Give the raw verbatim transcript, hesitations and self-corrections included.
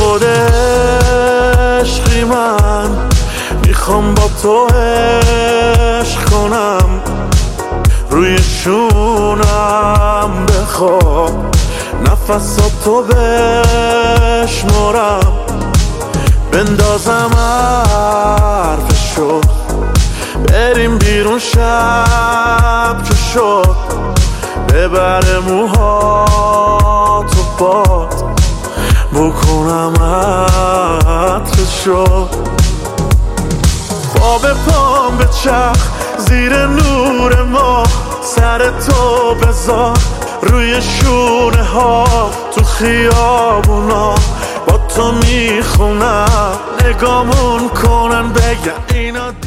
خود عشقی من میخوام با تو عشق کنم، روی شونم بخواب نفساتو بشمرم، بندازم حرفشو بریم بیرون شب که شد، ببره موهاتو باد بکنم عطرشو، پا به پام به چرخ زیر نور ما، سر تو بذار روی شونه ها، تو خیابونا با تو میخونم، نگامون کنن بگن اینا